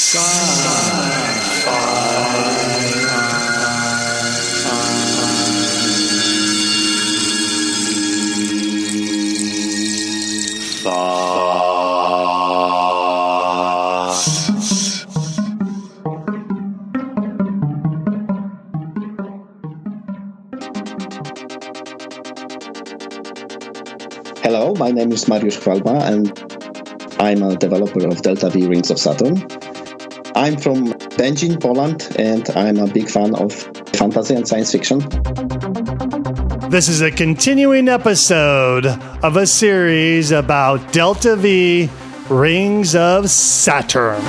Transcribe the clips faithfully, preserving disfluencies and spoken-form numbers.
Hello, my name is Mariusz Chwalba, and I'm a developer of Delta V Rings of Saturn. I'm from Będzin, Poland, and I'm a big fan of fantasy and science fiction. This is a continuing episode of a series about Delta V Rings of Saturn.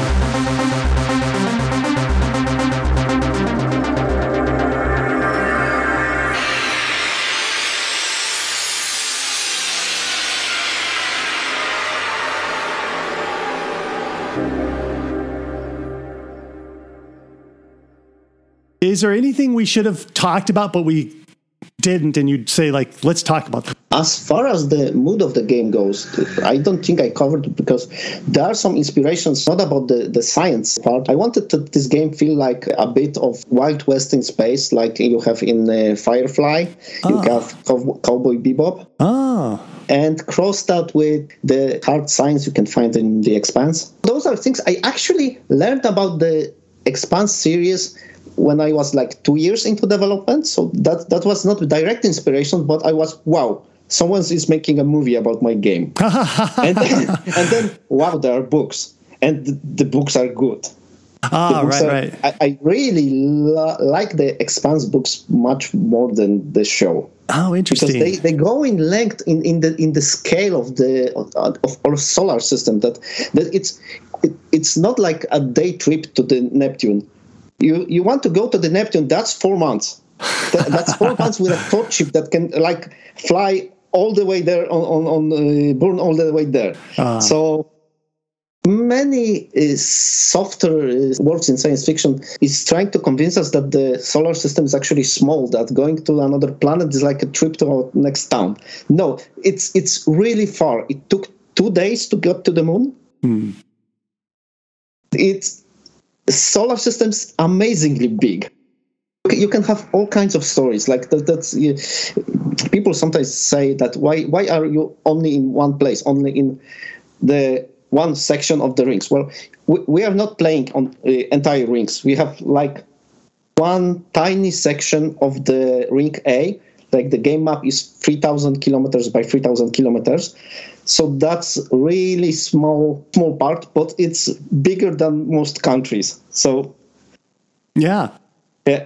Is there anything we should have talked about, but we didn't, and you'd say, like, let's talk about that? As far as the mood of the game goes, I don't think I covered it because there are some inspirations, not about the, the science part. I wanted to, this game feel like a bit of Wild West in space, like you have in uh, Firefly. Oh. You have Cow- Cowboy Bebop. Oh. And cross that with the hard science you can find in The Expanse. Those are things I actually learned about the Expanse series when I was like two years into development. So that that was not direct inspiration, but I was, wow, someone is making a movie about my game. and, then, and then, wow, there are books. And the, the books are good. Ah, right, are, right. I, I really lo- like the Expanse books much more than the show. Oh, interesting. Because they, they go in length in, in the in the scale of the of, of our solar system. That that it's it, it's not like a day trip to the Neptune. You you want to go to the Neptune? That's four months. That, that's four months with a torch ship that can like fly all the way there on on, on uh, burn all the way there. Uh. So many uh, softer uh, works in science fiction is trying to convince us that the solar system is actually small. That going to another planet is like a trip to our next town. No, it's it's really far. It took two days to get to the moon. Hmm. It's solar system's amazingly big. You can have all kinds of stories like that. That's uh, people sometimes say that why why are you only in one place, only in the one section of the rings? Well, we, we are not playing on uh, entire rings. We have like one tiny section of the ring A. Like the game map is three thousand kilometers by three thousand kilometers. So that's really small, small part, but it's bigger than most countries. So, yeah, yeah,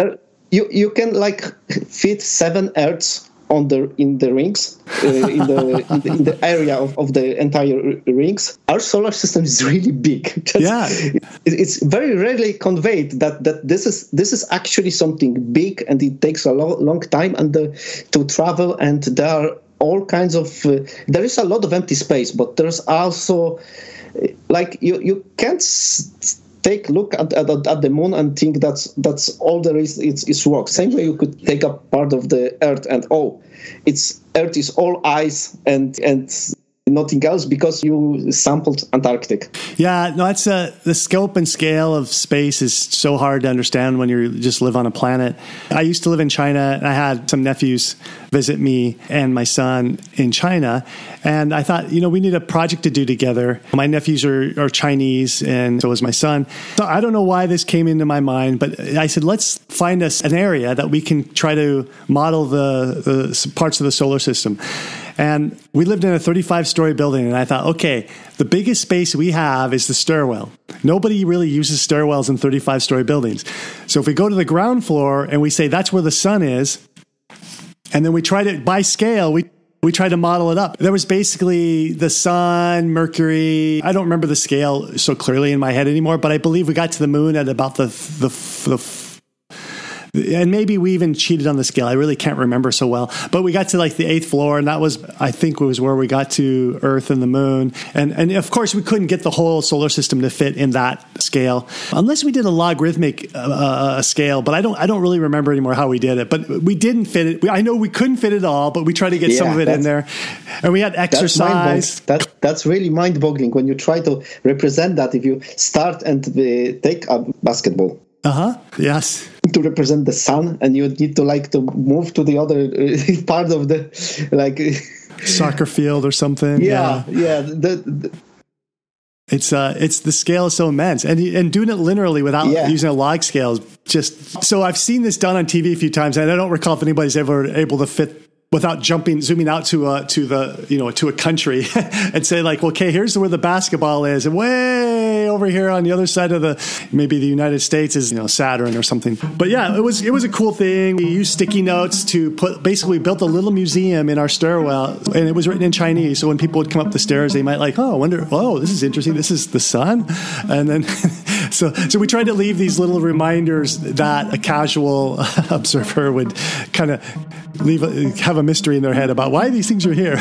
you you can like fit seven Earths on the in the rings, uh, in the in the, in the area of, of the entire rings. Our solar system is really big. Just, yeah, it, it's very rarely conveyed that, that this is this is actually something big, and it takes a lo- long time and the, to travel, and there are all kinds of uh, there is a lot of empty space, but there's also uh, like you you can't s- take a look at, at at the moon and think that's that's all there is. It's, it's rock. Same way you could take a part of the Earth and oh, it's Earth is all ice and and nothing else because you sampled Antarctic. Yeah, no, that's uh, the scope and scale of space is so hard to understand when you just live on a planet. I used to live in China, and I had some nephews visit me and my son in China, and I thought, you know, we need a project to do together. My nephews are, are Chinese, and so is my son. So I don't know why this came into my mind, but I said, let's find us an area that we can try to model the, the parts of the solar system. And we lived in a thirty-five story building, and I thought, okay, the biggest space we have is the stairwell. Nobody really uses stairwells in thirty-five story buildings. So if we go to the ground floor and we say that's where the sun is, and then we try to, by scale, we we try to model it up. There was basically the sun, Mercury. I don't remember the scale so clearly in my head anymore, but I believe we got to the moon at about the the the and maybe we even cheated on the scale. I really can't remember so well. But we got to like the eighth floor, and that was, I think, was where we got to Earth and the Moon. And and of course, we couldn't get the whole solar system to fit in that scale, unless we did a logarithmic uh, scale. But I don't I don't really remember anymore how we did it. But we didn't fit it. I know we couldn't fit it all, but we tried to get yeah, some of it in there. And we had exercise. That's, that, that's really mind-boggling when you try to represent that. If you start and uh, take a basketball. Uh-huh. Yes. To represent the sun, and you need to like to move to the other uh, part of the like soccer field or something. Yeah, yeah. yeah the, the, it's uh, it's the scale is so immense, and and doing it linearly without yeah. using a log scale is just. So I've seen this done on T V a few times, and I don't recall if anybody's ever able to fit. Without jumping, zooming out to uh, to the you know to a country and say like, okay, here's where the basketball is, and way over here on the other side of the maybe the United States is you know Saturn or something. But yeah, it was it was a cool thing. We used sticky notes to put basically we built a little museum in our stairwell, and it was written in Chinese. So when people would come up the stairs, they might like, oh, I wonder, oh, this is interesting. This is the sun, and then so so we tried to leave these little reminders that a casual observer would kind of leave a, have a mystery in their head about why these things are here.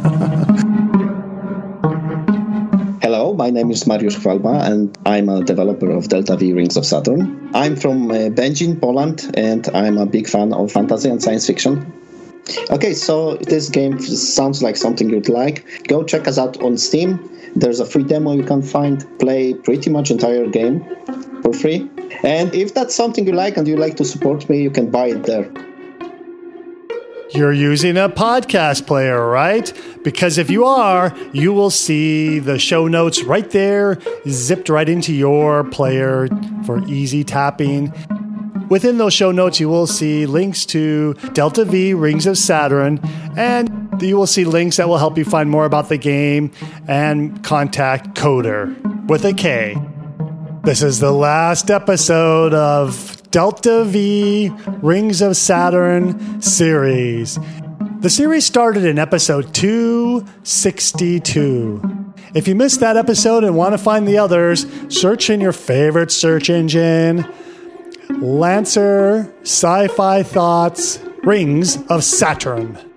Hello, my name is Mariusz Chwalba, and I'm a developer of Delta V Rings of Saturn. I'm from uh, Będzin, Poland, and I'm a big fan of fantasy and science fiction. Okay, so this game sounds like something you'd like. Go check us out on Steam. There's a free demo you can find. Play pretty much entire game for free. And if that's something you like and you like to support me, you can buy it there. You're using a podcast player, right? Because if you are, you will see the show notes right there, zipped right into your player for easy tapping. Within those show notes, you will see links to Delta V Rings of Saturn, and you will see links that will help you find more about the game and contact Coder with a K. This is the last episode of Delta V Rings of Saturn series. The series started in episode two sixty-two. If you missed that episode and want to find the others, search in your favorite search engine. Lancer Sci-Fi Thoughts Rings of Saturn.